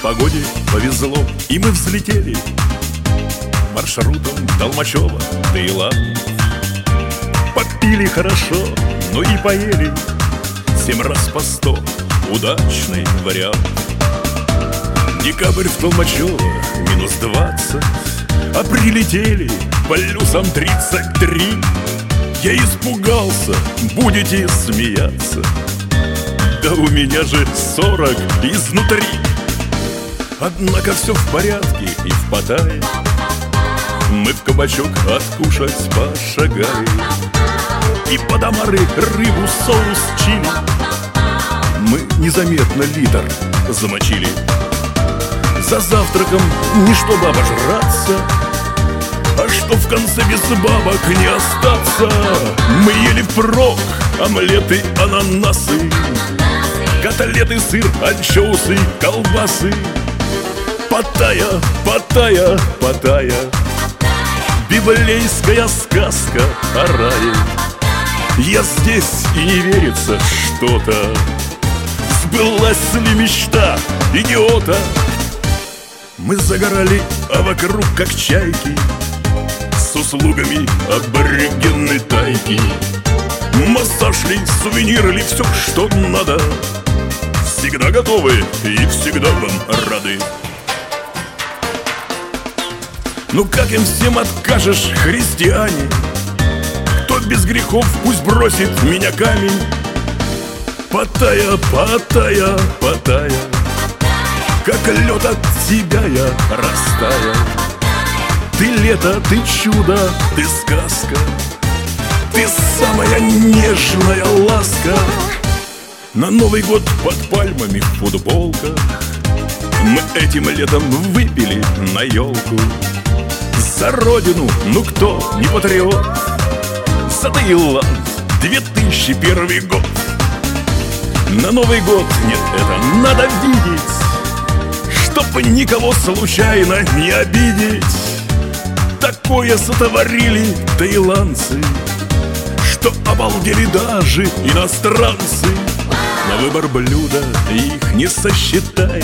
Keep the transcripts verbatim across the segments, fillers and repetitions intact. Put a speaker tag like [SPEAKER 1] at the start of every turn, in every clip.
[SPEAKER 1] погоде повезло, и мы взлетели маршрутом Толмачева, Таиланд. Попили хорошо, но и поели семь раз по сто, удачный вариант. Декабрь в Толмачево минус двадцать, а прилетели плюсом тридцать три. Я испугался, будете смеяться, да у меня же сорок изнутри. Однако все в порядке и в Паттайе мы в кабачок откушать пошагали, и под омары рыбу соус чили мы незаметно литр замочили. За завтраком не чтобы обожраться, а что в конце без бабок не остаться. Мы ели впрок омлеты, ананасы, котлеты, сыр, анчоусы, колбасы. Паттайя, Паттайя, Паттайя, библейская сказка о рае. Я здесь, и не верится что-то, сбылась ли мечта идиота. Мы загорали, а вокруг как чайки, с услугами аборигенной тайки. Массаж ли, сувениры ли, все, что надо, всегда готовы и всегда вам рады. Ну как им всем откажешь, христиане? Кто без грехов, пусть бросит в меня камень. Паттайя, Паттайя, Паттайя, как лед от тебя я растаял. Ты лето, ты чудо, ты сказка, ты самая нежная ласка. На Новый год под пальмами в футболках мы этим летом выпили на елку. За родину, ну кто не патриот? За Таиланд, две тысячи первый год. На Новый год, нет, это надо видеть, чтоб никого случайно не обидеть. Такое сотворили таиландцы, что обалдели даже иностранцы. На выбор блюда их не сосчитаешь,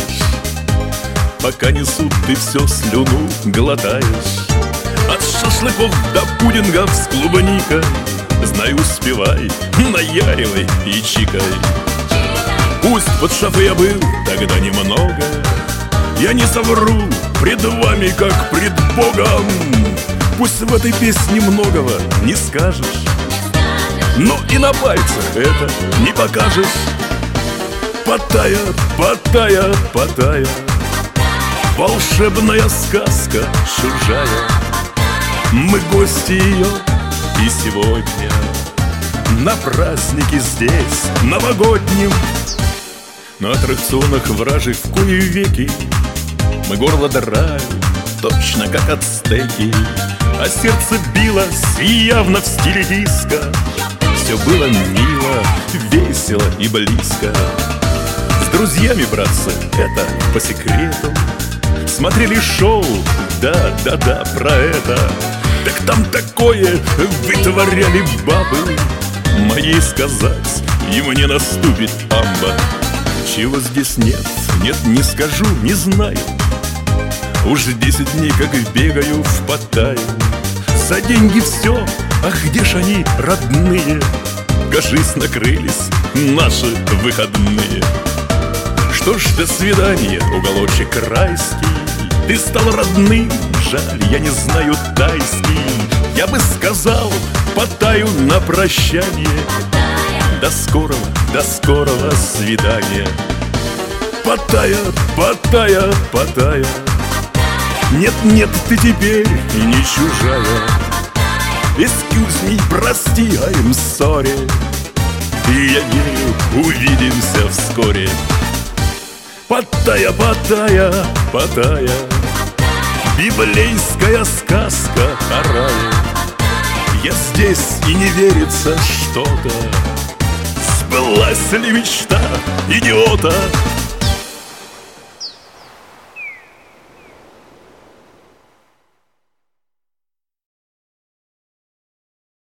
[SPEAKER 1] пока несут, ты все слюну глотаешь. От шашлыков до пудингов с клубникой, знай, успевай, наяривай и чикай. Пусть под шофе я был тогда немного, я не совру пред вами, как пред Богом. Пусть в этой песне многого не скажешь, но и на пальцах это не покажешь. Паттайя, Паттайя, Паттайя, волшебная сказка чужая. Мы гости ее и сегодня на празднике здесь новогоднем. На аттракционах вражьих в кои веки мы горло драли, точно как ацтеки, а сердце билось явно в стиле диско. Все было мило, весело и близко. С друзьями, братцы, это по секрету смотрели шоу, да-да-да, про это. Так там такое вытворяли бабы, моей сказать, и мне наступит амба. Чего здесь нет, нет, не скажу, не знаю. Уж десять дней как бегаю в Паттайю. За деньги все, ах, где ж они, родные? Кажись, накрылись наши выходные. Что ж, до свидания, уголочек райский. Ты стал родным, жаль, я не знаю тайский. Я бы сказал Паттайю на прощание. До скорого, до скорого свидания. Паттайя, Паттайя, Паттайя, нет, нет, ты теперь не чужая. Excuse me, прости, I'm sorry. И я верю, увидимся вскоре. Паттайя, Паттайя, Паттайя, библейская сказка о рае. Я здесь, и не верится что-то, сбылась ли мечта идиота?